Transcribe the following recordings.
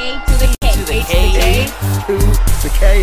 to the K. To the K. To the K.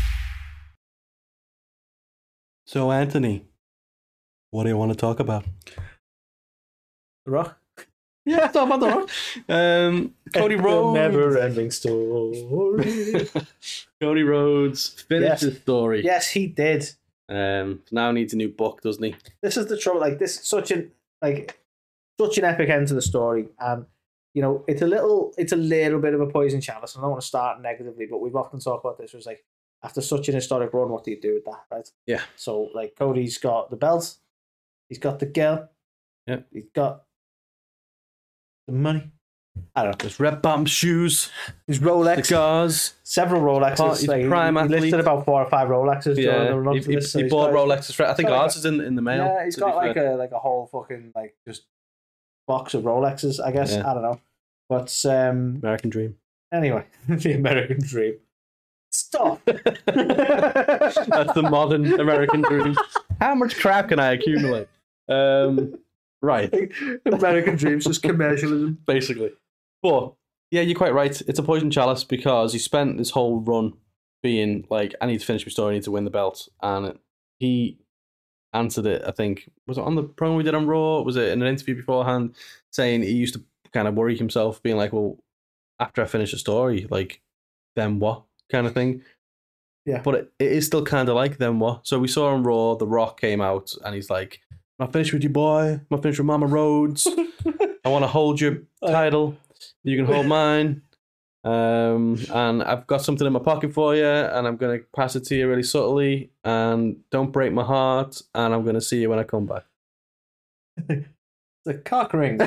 So, Anthony, what do you want to talk about? The Rock. Yeah, talk about The Rock. Cody Rhodes. Never-ending story. Cody Rhodes finished Yes. his story. Yes, he did. Now needs a new book, doesn't he? This is the trouble. Like, this is such an epic end to the story, and you know, it's a little bit of a poison chalice. I don't want to start negatively, but we've often talked about this. It was like, after such an historic run, what do you do with that, right? Yeah. So, like, Cody's got the belt, he's got the girl, yeah, he's got the money. I don't know. There's red bottom shoes, his Rolex, cigars, several Rolexes. He's like, prime he athlete. listed about 4 or 5 Rolexes. Yeah, during the run for this, so he he's bought got- Rolexes. I think got ours is in the mail. Yeah, he's to be got fair. like a whole fucking like just box of Rolexes. I guess Yeah. I don't know, but American Dream. anyway, the American dream. Stop. That's the modern American Dream. How much crap can I accumulate? Right. American dreams, just commercialism. Basically. But yeah, you're quite right. It's a poison chalice because he spent this whole run being like, I need to finish my story, I need to win the belt. And he answered it, I think, was it on the promo we did on Raw? Was it in an interview beforehand, saying he used to kind of worry himself, being like, well, after I finish the story, like, then what? Kind of thing. Yeah. But it is still kind of like, then what? So we saw on Raw, The Rock came out and he's like, I'm not finished with you, boy. I'm not finished with Mama Rhodes. I want to hold your title. You can hold mine. And I've got something in my pocket for you, and I'm going to pass it to you really subtly. And don't break my heart. And I'm going to see you when I come back. The cock ring.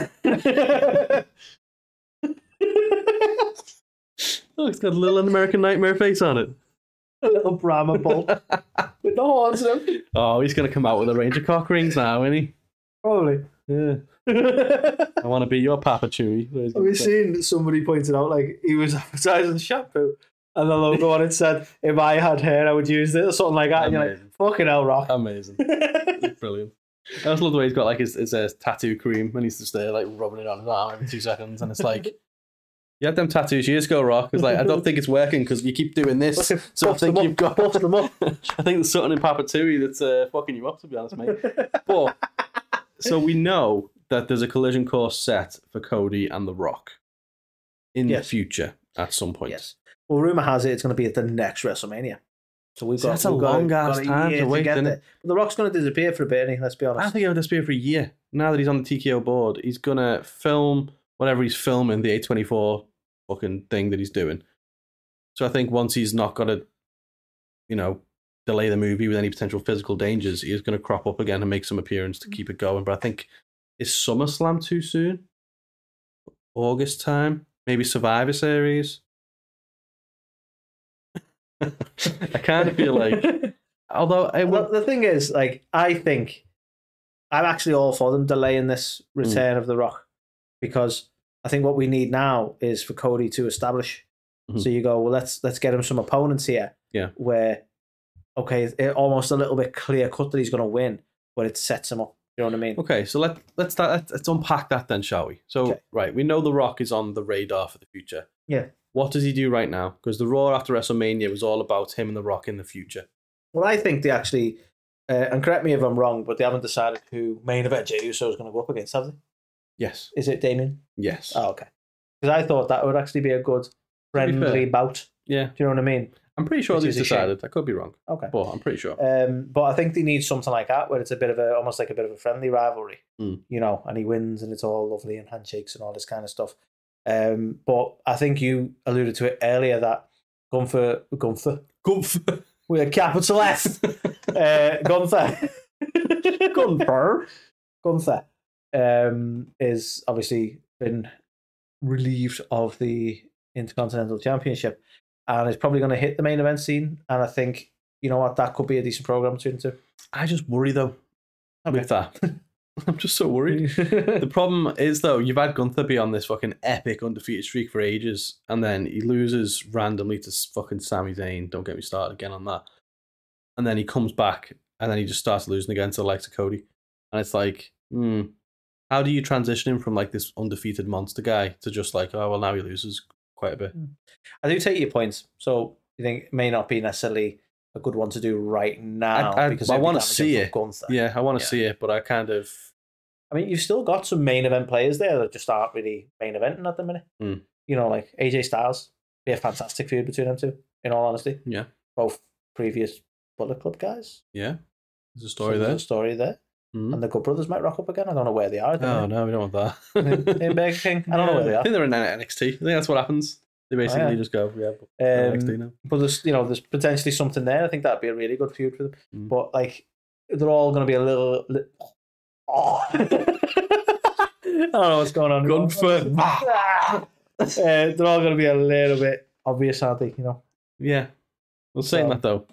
Oh, it's got a little American Nightmare face on it. A little Brahma bull with the horns in him. Oh, he's going to come out with a range of cock rings now, isn't he? Probably. Yeah. I want to be your Papa Chewie. Have you seen somebody pointed out, like, he was advertising shampoo and the logo on it said, if I had hair, I would use it, or something like that. And you're like, fucking hell, Rock. Amazing. Brilliant. I also love the way he's got like his tattoo cream and he's just there like rubbing it on his arm every 2 seconds. And it's like, you had them tattoos years ago, Rock. It's like, I don't think it's working because you keep doing this. So I think you've got. Buff them up. I think there's something in Papa Tui that's fucking you up, to be honest, mate. But so we know that there's a collision course set for Cody and The Rock in the future at some point. Yes. Well, rumor has it it's going to be at the next WrestleMania. So we've got that's a long ass time to wait. But The Rock's going to disappear for a bit, let's be honest. I think he'll disappear for a year. Now that he's on the TKO board, he's going to film whatever he's filming, the A24 fucking thing that he's doing. So I think once he's not got to, delay the movie with any potential physical dangers, he is going to crop up again and make some appearance to keep it going. But I think, is SummerSlam too soon? August time? Maybe Survivor Series? I kind of feel like, although the thing is, like, I think I'm actually all for them delaying this return of The Rock, because I think what we need now is for Cody to establish. Mm-hmm. So you go, well, let's get him some opponents here. Yeah. Where, okay, it's almost a little bit clear cut that he's going to win, but it sets him up. You know what I mean? Okay, so let's unpack that then, shall we? So, right, we know The Rock is on the radar for the future. Yeah. What does he do right now? Because the Raw after WrestleMania was all about him and The Rock in the future. Well, I think they actually, and correct me if I'm wrong, but they haven't decided who main event Jey Uso is going to go up against, have they? Yes. Is it Damien? Yes. Oh, okay. Because I thought that would actually be a good friendly bout. Yeah. Do you know what I mean? I'm pretty sure they've decided. I could be wrong. Okay. But I'm pretty sure. But I think they need something like that, where it's almost like a bit of a friendly rivalry, and he wins and it's all lovely and handshakes and all this kind of stuff. But I think you alluded to it earlier that Gunther with a capital F, Gunther is obviously been relieved of the Intercontinental Championship and is probably going to hit the main event scene. And I think, you know what, that could be a decent program between the two. I just worry though with that. I'm just so worried. The problem is though, you've had Gunther be on this fucking epic undefeated streak for ages, and then he loses randomly to fucking Sami Zayn. Don't get me started again on that. And then he comes back, and then he just starts losing again to the likes of Cody. And it's like, how do you transition him from like this undefeated monster guy to just like, oh well, now he loses quite a bit. I do take your points. So you think it may not be necessarily a good one to do right now because I want to see it. Yeah, I want to see it, but I kind of. I mean, you've still got some main event players there that just aren't really main eventing at the minute. You know, like AJ Styles, be a fantastic feud between them two. In all honesty, yeah, both previous Bullet Club guys. Yeah, there's a story there. There's a story there. And the Good Brothers might rock up again. I don't know where they are. No, we don't want that. In Burger King. I don't know where they are. I think they're in NXT. I think that's what happens. They basically just go, NXT now. But there's potentially something there. I think that'd be a really good feud for them. But like, they're all going to be a little. Oh. I don't know what's going on. Gunther. They're all going to be a little bit obvious, aren't they? You know. Yeah. Well, saying that though,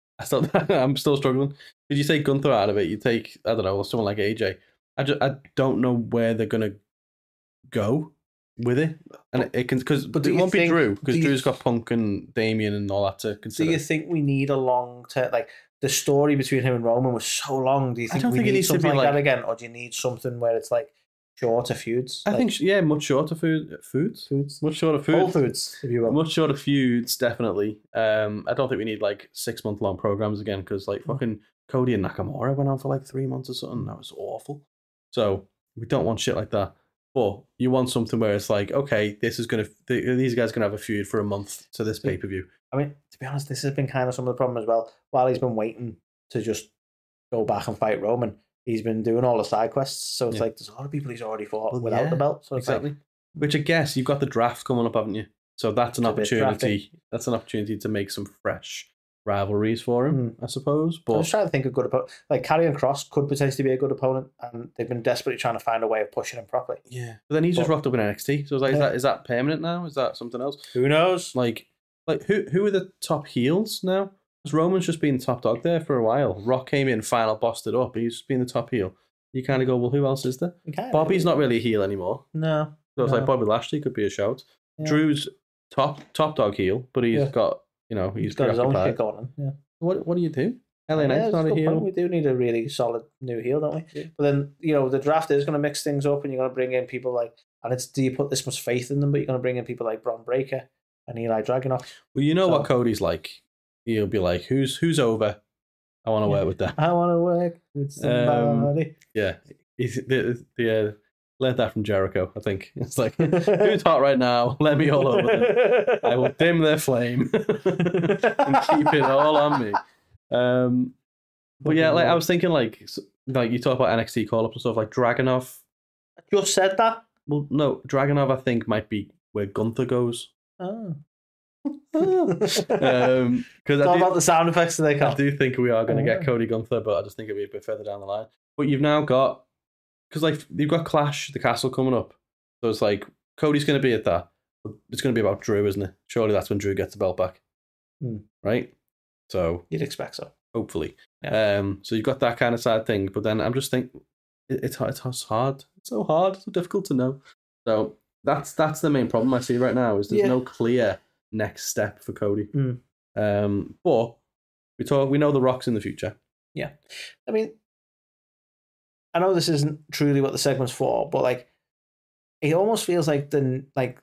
I'm still struggling. Did you take Gunther out of it? You take, I don't know, someone like AJ. I don't know where they're gonna go with it, and it can but it won't be Drew because Drew's got Punk and Damian and all that to consider. Do you think we need a long term, like the story between him and Roman was so long? Do you think we need something like that again, or do you need something where it's like shorter feuds? I think much shorter feuds, much shorter feuds, Whole Foods, if you will, much shorter feuds, definitely. I don't think we need like 6-month long programs again because like fucking Cody and Nakamura went on for like 3 months or something. That was awful. So we don't want shit like that. But you want something where it's like, okay, these guys are gonna have a feud for a month to this pay per view. I mean, to be honest, this has been kind of some of the problem as well. While he's been waiting to just go back and fight Roman, he's been doing all the side quests. So it's like there's a lot of people he's already fought without the belt. So exactly. Which I guess you've got the draft coming up, haven't you? So that's an opportunity. That's an opportunity to make some fresh rivalries for him, I suppose. But I was trying to think of good opponent. Like Karrion Kross could potentially be a good opponent, and they've been desperately trying to find a way of pushing him properly. Yeah, but then he's just rocked up in NXT. So I was like, is that permanent now? Is that something else? Who knows? Like who are the top heels now? Because Roman's just been top dog there for a while. Rock came in, final bossed it up. He's just been the top heel. You kind of go, well, who else is there? Bobby's not really a heel anymore. No. So it's like Bobby Lashley could be a shout. Yeah. Drew's top dog heel, but he's got he's got his own shit going on. Yeah. What do you do? LA Knight's not a heel. Point. We do need a really solid new heel, don't we? Yeah. But then the draft is going to mix things up, and you're going to bring in people like, and it's, do you put this much faith in them? But you're going to bring in people like Braun Breaker and Eli Dragunov. Well, what Cody's like. He'll be like, who's over? I want to work with them. I want to work with somebody. He's learned that from Jericho, I think. It's like, who's hot right now? Let me all over them. I will dim their flame and keep it all on me. But yeah, like I was thinking, like you talk about NXT call-ups and stuff, like Dragunov. I just said that. Well, no, Dragunov I think might be where Gunther goes. Oh. Because it's all about the sound effects they come. I do think we are going to get Cody Gunther, but I just think it'll be a bit further down the line. But you've now got, because like you've got Clash, the Castle coming up, so it's like Cody's going to be at that. It's going to be about Drew, isn't it? Surely that's when Drew gets the belt back, right? So you'd expect so. Hopefully, so you've got that kind of side thing. But then I'm just thinking, it's hard. It's so hard. It's so difficult to know. So that's the main problem I see right now. Is there's no clear next step for Cody. But we know the Rock's in the future. Yeah, I mean, I know this isn't truly what the segment's for, but like, it almost feels like the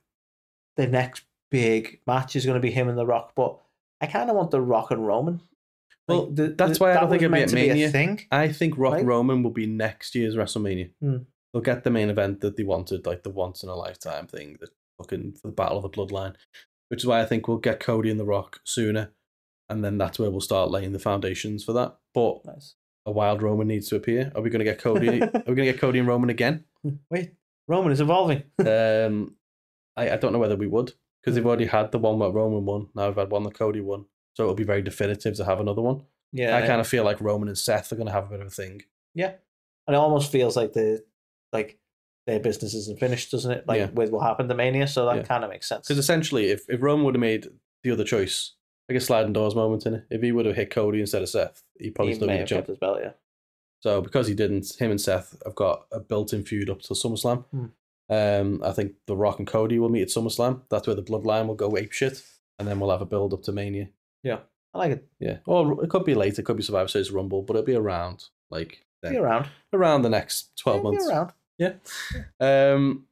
next big match is going to be him and the Rock. But I kind of want the Rock and Roman. Well, that's why I don't think it'll be at Mania. I think Rock and Roman will be next year's WrestleMania. They'll get the main event that they wanted, like the once in a lifetime thing, the fucking for the Battle of the Bloodline. Which is why I think we'll get Cody and The Rock sooner, and then that's where we'll start laying the foundations for that. But a wild Roman needs to appear. Are we going to get Cody? Are we going to get Cody and Roman again? Wait, Roman is evolving. I don't know whether we would, because they've already had the one that Roman won. Now we've had one that Cody won, so it'll be very definitive to have another one. Yeah, I kind of feel like Roman and Seth are going to have a bit of a thing. Yeah, and it almost feels like their business isn't finished, doesn't it? With what happened to Mania, so that kind of makes sense. Because essentially, if Roman would have made the other choice, like a sliding doors moment in it, if he would have hit Cody instead of Seth, he probably still would have jumped his belt. Yeah. So because he didn't, him and Seth have got a built-in feud up till SummerSlam. I think The Rock and Cody will meet at SummerSlam. That's where the Bloodline will go apeshit, and then we'll have a build up to Mania. Yeah, I like it. Yeah, or it could be later. It could be Survivor Series Rumble, but it'll be around around the next 12 months. Be around. Yeah.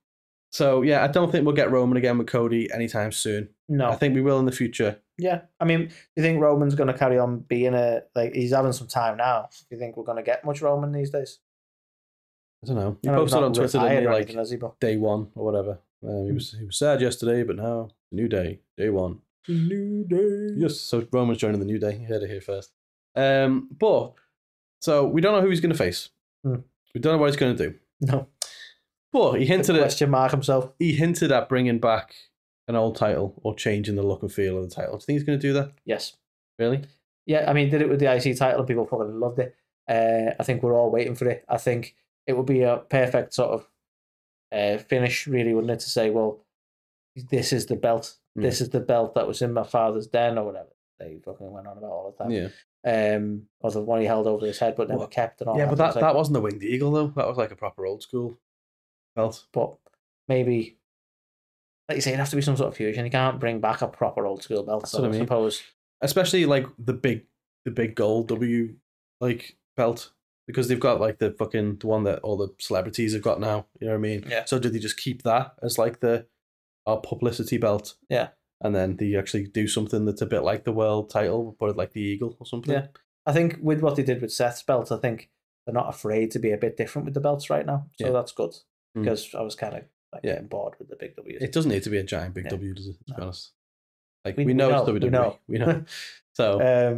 So yeah, I don't think we'll get Roman again with Cody anytime soon. No, I think we will in the future. Yeah, I mean, do you think Roman's going to carry on being he's having some time now? Do you think we're going to get much Roman these days? I don't know. He posted on Twitter, didn't he, like anything, day one or whatever. He was sad yesterday, but now new day, day one. New day. Yes, so Roman's joining the New Day. You heard it here first. But so we don't know who he's going to face. We don't know what he's going to do. No. But he hinted at question mark himself. He hinted at bringing back an old title or changing the look and feel of the title. Do you think he's going to do that? Yes. Really? Yeah, I mean, did it with the IC title and people fucking loved it. I think we're all waiting for it. I think it would be a perfect sort of finish, really, wouldn't it? To say, well, this is the belt. This is the belt that was in my father's den or whatever. They fucking went on about all the time. Yeah. Or the one he held over his head but never kept and all that. Yeah, but that wasn't the Winged Eagle, though. That was like a proper old school belt. But maybe, like you say, it'd have to be some sort of fusion. You can't bring back a proper old school belt. That's what I mean. Suppose. Especially like the big gold W like belt. Because they've got like the one that all the celebrities have got now. You know what I mean? Yeah. So did they just keep that as like our publicity belt? Yeah. And then they actually do something that's a bit like the world title, but like the Eagle or something? Yeah. I think with what they did with Seth's belt, I think they're not afraid to be a bit different with the belts right now. So that's good. Because I was kind of getting bored with the big W's. It doesn't need to be a giant big W, does it? To be honest. Like we know it's WWE. We know. So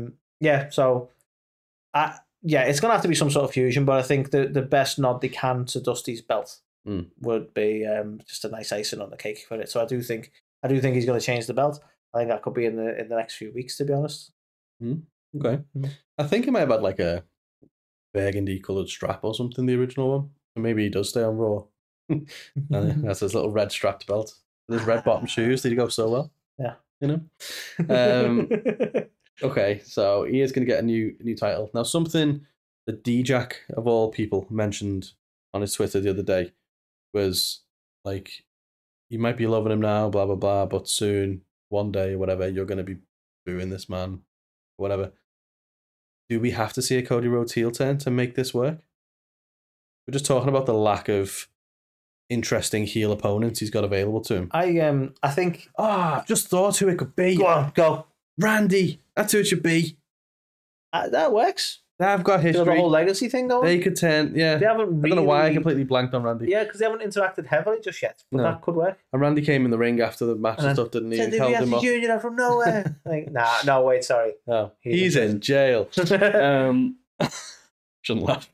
it's gonna have to be some sort of fusion, but I think the best nod they can to Dusty's belt would be just a nice icing on the cake for it. So I do think he's gonna change the belt. I think that could be in the next few weeks, to be honest. Okay. I think he might have had like a burgundy coloured strap or something, the original one. And maybe he does stay on Raw. That's his little red strapped belt. With his red bottom shoes, did he go so well? Yeah. You know? Okay, so he is going to get a new title. Now, something that D-Jack, of all people, mentioned on his Twitter the other day was like, you might be loving him now, blah, blah, blah, but soon, one day, whatever, you're going to be booing this man, whatever. Do we have to see a Cody Rhodes heel turn to make this work? We're just talking about the lack of interesting heel opponents he's got available to him. I think... I've just thought who it could be. Go on, go. Randy. That's who it should be. That works. They've got history. The whole legacy thing going. They could turn, yeah. They haven't really... I don't know why I completely blanked on Randy. Yeah, because they haven't interacted heavily just yet. But that could work. And Randy came in the ring after the match and stuff, didn't he? Said held him up. Junior from nowhere. No, wait, sorry. No, he's in jail. Shouldn't laugh.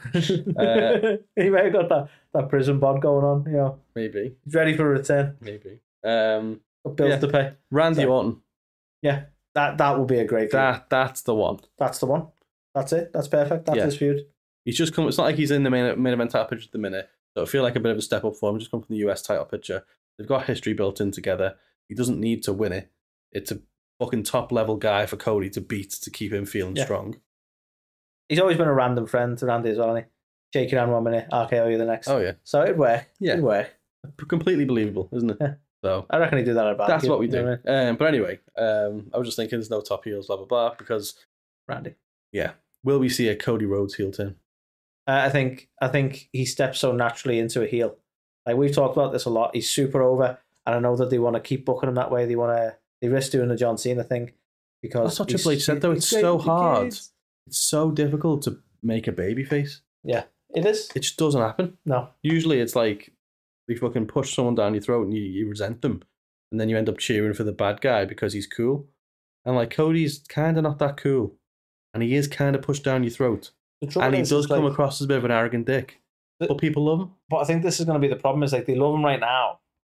He may have got that prison bond going on, you know. Maybe. He's ready for a return. Maybe. Bills to pay. Randy Orton. Yeah, that would be a great feud. That's the one. That's the one. That's it. That's perfect. That's his feud. He's just come. It's not like he's in the main event title picture at the minute. So I feel like a bit of a step up for him. Just come from the US title picture. They've got history built in together. He doesn't need to win it. It's a fucking top level guy for Cody to beat to keep him feeling strong. He's always been a random friend to Randy as well, hasn't he? Shake your hand 1 minute, RKO you the next. Oh, yeah. So it'd work. Yeah. It'd work. Completely believable, isn't it? Yeah. So I reckon he'd do that at That's what we do. You know? But anyway, I was just thinking there's no top heels, blah, blah, blah, because... Randy. Yeah. Will we see a Cody Rhodes heel turn? I think he steps so naturally into a heel. Like, we've talked about this a lot. He's super over, and I know that they want to keep booking him that way. They risk doing the John Cena thing because... That's what Triple H said, though. It's so hard. It's so difficult to make a babyface. Yeah, it is. It just doesn't happen. No. Usually it's like you fucking push someone down your throat and you resent them, and then you end up cheering for the bad guy because he's cool. And like Cody's kind of not that cool, and he is kind of pushed down your throat, and he does come across as a bit of an arrogant dick. But people love him. But I think this is going to be the problem: is like they love him right now,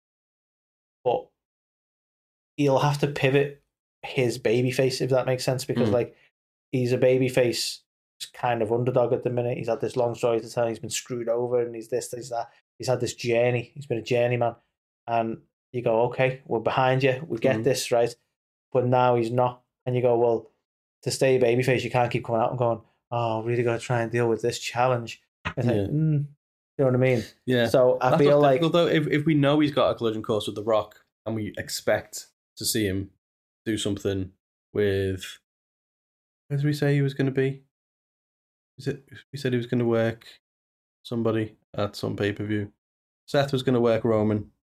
but he'll have to pivot his babyface, if that makes sense, because like he's a babyface. He's kind of underdog at the minute. He's had this long story to tell. He's been screwed over, and he's this, he's that. He's had this journey. He's been a journeyman, and you go, okay, we're behind you. We get this, right? But now he's not, and you go, well, to stay babyface, you can't keep coming out and going, oh, really got to try and deal with this challenge. It's like, you know what I mean? Yeah. So I feel like, though, if we know he's got a collision course with The Rock, and we expect to see him do something with, where did we say he was going to be? We said he was going to work somebody at some pay-per-view. Seth was going to work Roman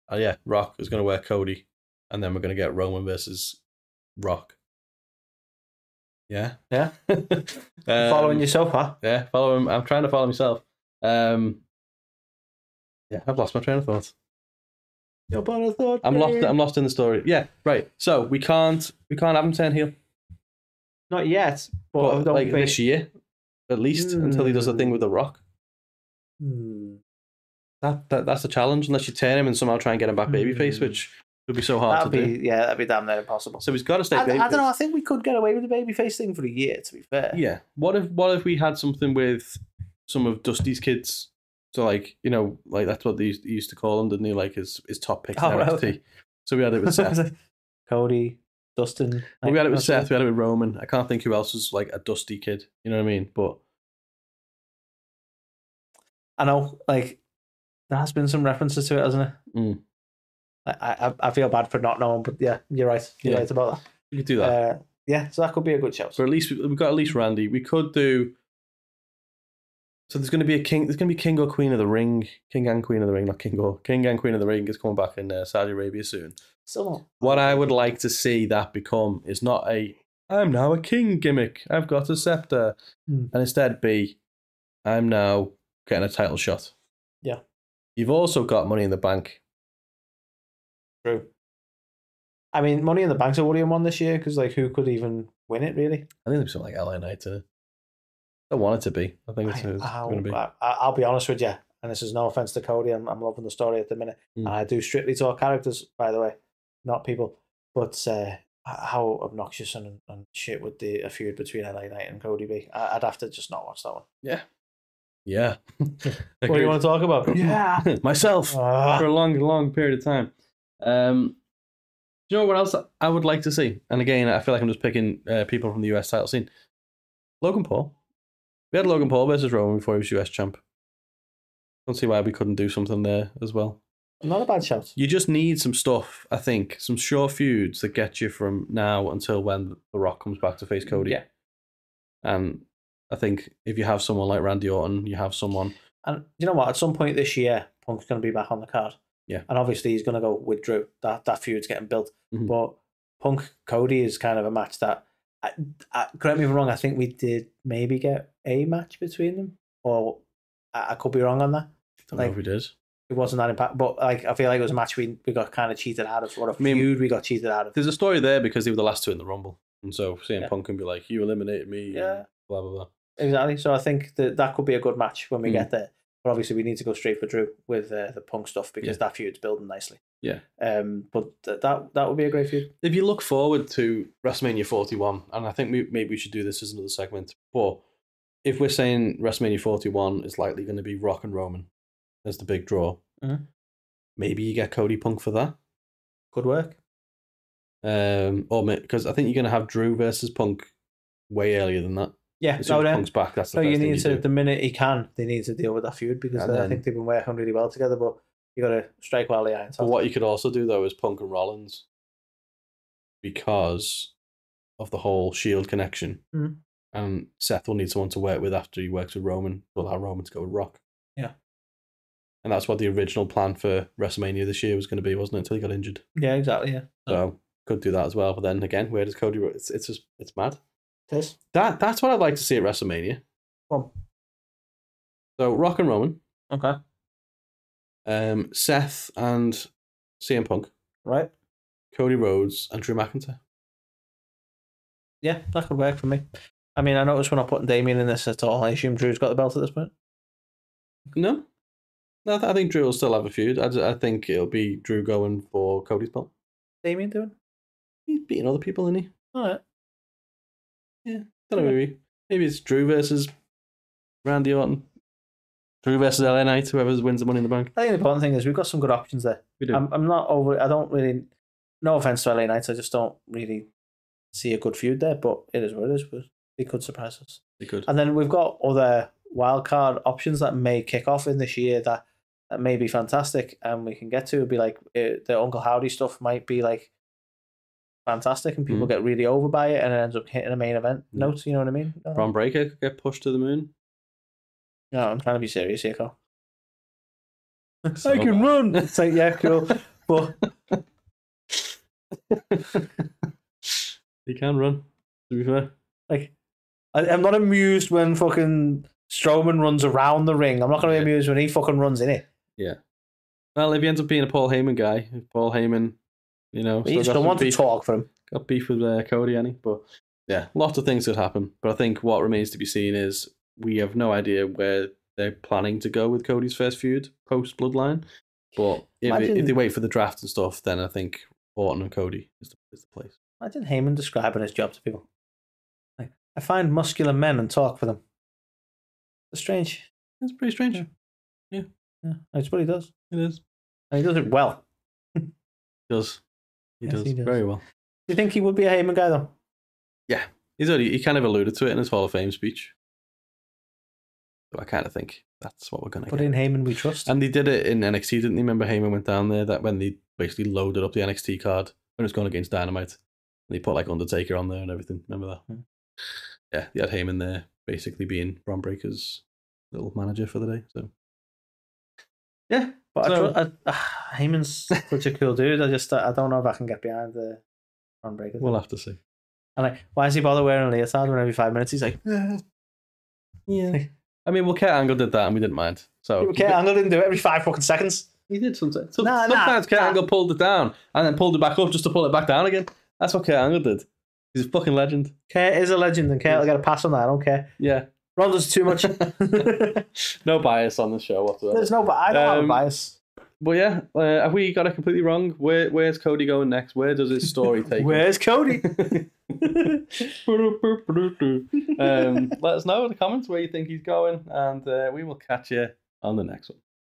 yeah, Rock is going to work Cody, and then we're going to get Roman versus Rock. Yeah. Yeah. Following you so far. Yeah, follow him. I'm trying to follow myself. Yeah, I've lost my train of thought. Your train of thought. I'm lost in the story. Yeah, right. So we can't have him turn heel. Not yet, but like this year, at least, until he does the thing with the Rock. That's the challenge. Unless you turn him and somehow try and get him back babyface, which would be so hard to do. Yeah, that'd be damn near impossible. So he's got to stay babyface. I don't know. I think we could get away with the babyface thing for a year. To be fair. Yeah. What if we had something with some of Dusty's kids? So like that's what they used to call him, didn't they? Like his top picks in NXT. Okay. So we had it with Seth, Cody, Dustin. We had it with Seth. We had it with Roman. I can't think who else was like a Dusty kid. You know what I mean? But I know, like, there has been some references to it, hasn't it? I feel bad for not knowing, but yeah, you're right. You're right about that. We could do that. Yeah, so that could be a good shout. So at least we've got at least Randy. We could do. So there's going to be a king. There's going to be King or Queen of the Ring. King and Queen of the Ring, not King and Queen of the Ring is coming back in Saudi Arabia soon. So what I would like to see that become is not a I'm now a king gimmick. I've got a scepter, and instead be I'm now getting a title shot. Yeah. You've also got Money in the Bank. True. I mean, Money in the Bank's a worrying one this year because, like, who could even win it, really? I think there's something like LA Knight in it. I want it to be. I think it's going to be. I'll be honest with you, and this is no offense to Cody. I'm loving the story at the minute. And I do strictly talk characters, by the way, not people. But how obnoxious and shit would a feud between LA Knight and Cody be? I'd have to just not watch that one. Yeah. Yeah. What do you want to talk about? Yeah. Myself for a long period of time. Do you know what else I would like to see? And again, I feel like I'm just picking people from the US title scene. Logan Paul. We had Logan Paul versus Roman before he was US champ. Don't see why we couldn't do something there as well. Not a bad shout. You just need some stuff, I think, some short feuds that get you from now until when The Rock comes back to face Cody. Yeah. And I think if you have someone like Randy Orton, you have someone. And you know what? At some point this year, Punk's going to be back on the card. Yeah. And obviously he's going to go with Drew. That feud's getting built. Mm-hmm. But Punk Cody is kind of a match that, correct me if I'm wrong, I think we did maybe get a match between them. Or I could be wrong on that. I don't know if we did. It wasn't that impact, but like I feel like it was a match we got kind of cheated out of, or a feud we got cheated out of. There's a story there because they were the last two in the Rumble, and so CM Punk can be like, "You eliminated me," blah blah blah. Exactly. So I think that could be a good match when we get there. But obviously, we need to go straight for Drew with the Punk stuff because that feud's building nicely. Yeah. But that would be a great feud. If you look forward to WrestleMania 41, and I think maybe we should do this as another segment, but if we're saying WrestleMania 41 is likely going to be Rock and Roman as the big draw. Maybe you get Cody Punk for that. Could work. Or because I think you're going to have Drew versus Punk way earlier than that. Yeah, as soon as Punk's back. That's the so first you thing need you to do. the minute he can, they need to deal with that feud because I think they've been working really well together. But you got to strike while the iron's hot. But what you could also do though is Punk and Rollins, because of the whole Shield connection, and Seth will need someone to work with after he works with Roman. We'll allow Roman to go with Rock. Yeah. And that's what the original plan for WrestleMania this year was going to be, wasn't it? Until he got injured. Yeah, exactly. Yeah. So could do that as well. But then again, where does Cody? It's just mad. It is. That's what I'd like to see at WrestleMania. Well. So Rock and Roman. Okay. Seth and CM Punk. Right. Cody Rhodes and Drew McIntyre. Yeah, that could work for me. I mean, I noticed we're not putting Damien in this at all. I assume Drew's got the belt at this point. No, I think Drew will still have a feud. I think it'll be Drew going for Cody's belt. Damien doing? He's beating other people, isn't he? All right. Yeah, don't know. Maybe it's Drew versus Randy Orton. Drew versus LA Knight. Whoever wins the Money in the Bank. I think the important thing is we've got some good options there. We do. I'm not over. I don't really. No offense to LA Knights, I just don't really see a good feud there. But it is what it is. But they could surprise us. They could. And then we've got other wildcard options that may kick off in this year that may be fantastic, and we can get to. It'd be like the Uncle Howdy stuff might be like fantastic, and people get really over by it, and it ends up hitting a main event note. You know what I mean? Braun Breaker could get pushed to the moon. No, I'm trying to be serious here, Carl. So I can run. It's like, yeah, cool. but he can run. To be fair, like, I'm not amused when fucking Strowman runs around the ring. I'm not going to be amused when he fucking runs in it. Yeah. Well, if he ends up being a Paul Heyman guy, if Paul Heyman, you know, he just don't want to talk for him. Got beef with Cody, any, but yeah, lots of things could happen. But I think what remains to be seen is we have no idea where they're planning to go with Cody's first feud post Bloodline. But if they wait for the draft and stuff, then I think Orton and Cody is the place. Imagine Heyman describing his job to people. Like, I find muscular men and talk for them. It's strange. It's pretty strange. Yeah. That's what he does. It is. And he does it well. He does. He does very well. Do you think he would be a Heyman guy, though? Yeah. He kind of alluded to it in his Hall of Fame speech. So I kind of think that's what we're going to get. But in Heyman we trust. And they did it in NXT, didn't they? Remember Heyman went down there, that when they basically loaded up the NXT card when it was going against Dynamite. And they put like Undertaker on there and everything. Remember that? Yeah, they had Heyman there basically being Bron Breakker's little manager for the day. So yeah. But Heyman's such a cool dude. I don't know if I can get behind the Bron Breakker. We'll have to see. And like, why does he bother wearing a leotard when every 5 minutes he's like, yeah. I mean, Kurt Angle did that and we didn't mind. So Kurt Angle didn't do it every 5 fucking seconds. He did sometimes. Sometimes Kurt Angle pulled it down and then pulled it back up just to pull it back down again. That's what Kurt Angle did. He's a fucking legend. Kurt is a legend, and Kurt will get a pass on that. I don't care. Yeah. Ron does too much. No bias on the show whatsoever. There's no, I don't have a bias. But yeah, have we got it completely wrong? Where's Cody going next? Where does his story take him? Where's Cody? Let us know in the comments where you think he's going, and we will catch you on the next one.